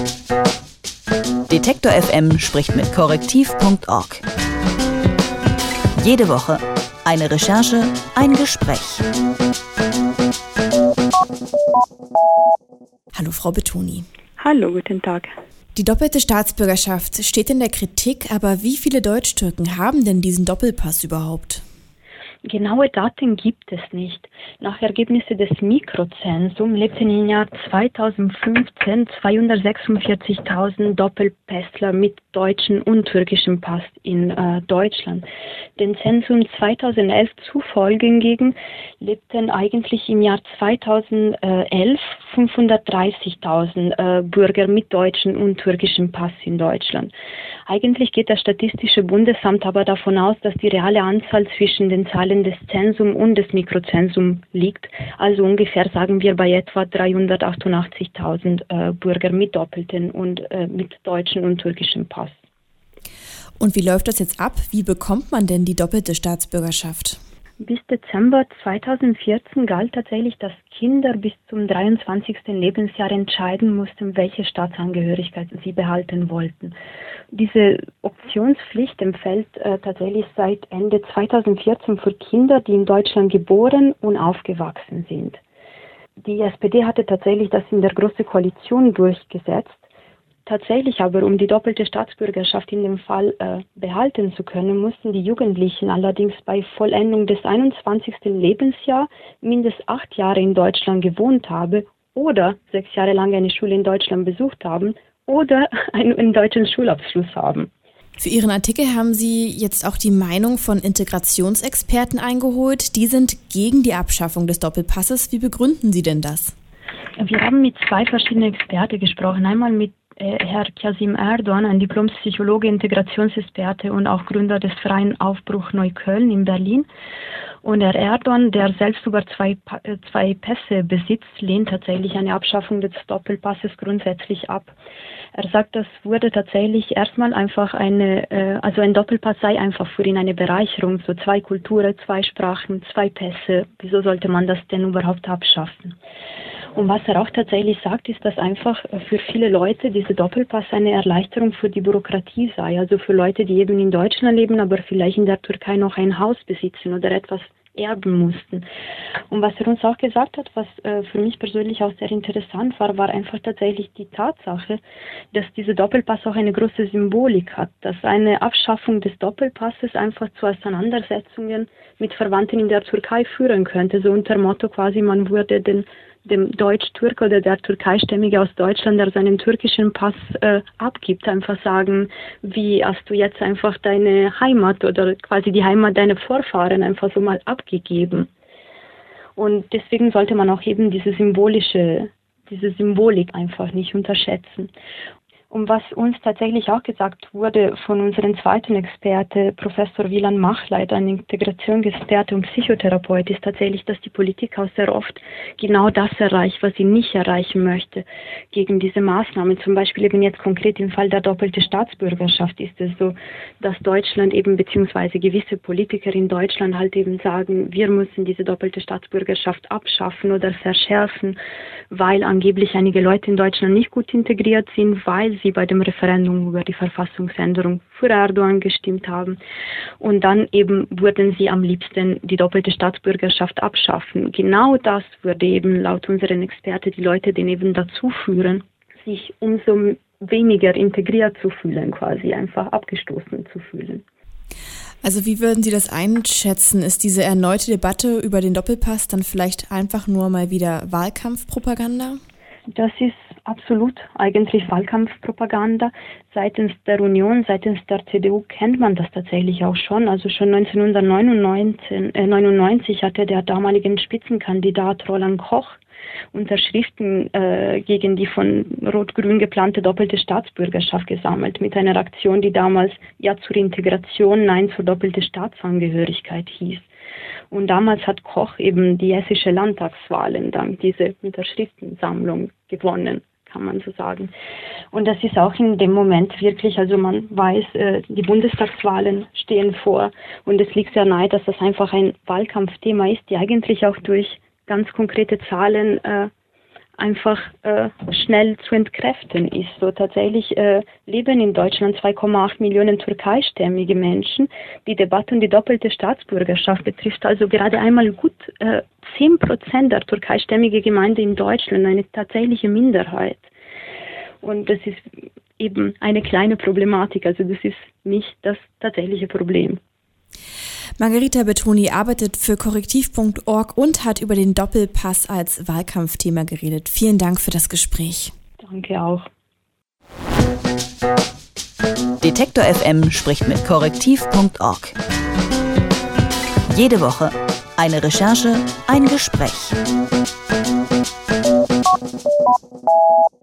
Detektor FM spricht mit Korrektiv.org. Jede Woche eine Recherche, ein Gespräch. Hallo Frau Bettoni. Hallo, guten Tag. Die doppelte Staatsbürgerschaft steht in der Kritik, aber wie viele Deutschtürken haben denn diesen Doppelpass überhaupt? Genaue Daten gibt es nicht. Nach Ergebnissen des Mikrozensums lebten im Jahr 2015 246.000 Doppelpässler mit deutschem und türkischem Pass in Deutschland. Den Zensum 2011 zufolge hingegen lebten eigentlich im Jahr 2011 530.000 Bürger mit deutschem und türkischem Pass in Deutschland. Eigentlich geht das Statistische Bundesamt aber davon aus, dass die reale Anzahl zwischen den Zahlen des Zensum und des Mikrozensum liegt. Also ungefähr sagen wir bei etwa 388.000 Bürger mit doppelten und mit deutschem und türkischem Pass. Und wie läuft das jetzt ab? Wie bekommt man denn die doppelte Staatsbürgerschaft? Bis Dezember 2014 galt tatsächlich, dass Kinder bis zum 23. Lebensjahr entscheiden mussten, welche Staatsangehörigkeit sie behalten wollten. Diese Optionspflicht entfällt tatsächlich seit Ende 2014 für Kinder, die in Deutschland geboren und aufgewachsen sind. Die SPD hatte tatsächlich das in der Großen Koalition durchgesetzt. Tatsächlich aber, um die doppelte Staatsbürgerschaft in dem Fall behalten zu können, mussten die Jugendlichen allerdings bei Vollendung des 21. Lebensjahres mindestens 8 Jahre in Deutschland gewohnt haben oder 6 Jahre lang eine Schule in Deutschland besucht haben oder einen deutschen Schulabschluss haben. Für Ihren Artikel haben Sie jetzt auch die Meinung von Integrationsexperten eingeholt. Die sind gegen die Abschaffung des Doppelpasses. Wie begründen Sie denn das? Wir haben mit 2 verschiedenen Experten gesprochen. Einmal mit Herr Kasim Erdoğan, ein Diplompsychologe, Integrationsexperte und auch Gründer des Freien Aufbruch Neukölln in Berlin. Und Herr Erdoğan, der selbst über zwei Pässe besitzt, lehnt tatsächlich eine Abschaffung des Doppelpasses grundsätzlich ab. Er sagt, das wurde tatsächlich erstmal einfach ein Doppelpass sei einfach für ihn eine Bereicherung, so 2 Kulturen, 2 Sprachen, 2 Pässe. Wieso sollte man das denn überhaupt abschaffen? Und was er auch tatsächlich sagt, ist, dass einfach für viele Leute diese Doppelpass eine Erleichterung für die Bürokratie sei. Also für Leute, die eben in Deutschland leben, aber vielleicht in der Türkei noch ein Haus besitzen oder etwas erben mussten. Und was er uns auch gesagt hat, was für mich persönlich auch sehr interessant war, war einfach tatsächlich die Tatsache, dass dieser Doppelpass auch eine große Symbolik hat, dass eine Abschaffung des Doppelpasses einfach zu Auseinandersetzungen mit Verwandten in der Türkei führen könnte. So unter Motto quasi, man würde dem Deutsch-Türk oder der Türkeistämmige aus Deutschland, der seinen türkischen Pass abgibt, einfach sagen, wie hast du jetzt einfach deine Heimat oder quasi die Heimat deiner Vorfahren einfach so mal abgegeben. Und deswegen sollte man auch eben diese Symbolik einfach nicht unterschätzen. Und was uns tatsächlich auch gesagt wurde von unserem zweiten Experte, Professor Wieland Machleit, ein Integrationsexperte und Psychotherapeut, ist tatsächlich, dass die Politik auch sehr oft genau das erreicht, was sie nicht erreichen möchte gegen diese Maßnahmen. Zum Beispiel eben jetzt konkret im Fall der doppelten Staatsbürgerschaft ist es so, dass Deutschland eben beziehungsweise gewisse Politiker in Deutschland halt eben sagen, wir müssen diese doppelte Staatsbürgerschaft abschaffen oder verschärfen, weil angeblich einige Leute in Deutschland nicht gut integriert sind, weil sie bei dem Referendum über die Verfassungsänderung für Erdoğan gestimmt haben. Und dann eben würden sie am liebsten die doppelte Staatsbürgerschaft abschaffen. Genau das würde eben laut unseren Experten die Leute den eben dazu führen, sich umso weniger integriert zu fühlen, quasi einfach abgestoßen zu fühlen. Also wie würden Sie das einschätzen? Ist diese erneute Debatte über den Doppelpass dann vielleicht einfach nur mal wieder Wahlkampfpropaganda? Das ist absolut eigentlich Wahlkampfpropaganda. Seitens der Union, seitens der CDU kennt man das tatsächlich auch schon. Also schon 1999 hatte der damalige Spitzenkandidat Roland Koch Unterschriften gegen die von Rot-Grün geplante doppelte Staatsbürgerschaft gesammelt, mit einer Aktion, die damals Ja zur Integration, Nein zur doppelten Staatsangehörigkeit hieß. Und damals hat Koch eben die hessische Landtagswahlen dank dieser Unterschriftensammlung gewonnen, kann man so sagen. Und das ist auch in dem Moment wirklich, also man weiß, die Bundestagswahlen stehen vor und es liegt sehr nahe, dass das einfach ein Wahlkampfthema ist, die eigentlich auch durch ganz konkrete Zahlen einfach schnell zu entkräften ist. So tatsächlich leben in Deutschland 2,8 Millionen türkeistämmige Menschen. Die Debatte um die doppelte Staatsbürgerschaft betrifft also gerade einmal gut 10% der türkeistämmigen Gemeinde in Deutschland, eine tatsächliche Minderheit. Und das ist eben eine kleine Problematik, also das ist nicht das tatsächliche Problem. Margherita Bertoni arbeitet für korrektiv.org und hat über den Doppelpass als Wahlkampfthema geredet. Vielen Dank für das Gespräch. Danke auch. Detektor FM spricht mit korrektiv.org. Jede Woche eine Recherche, ein Gespräch.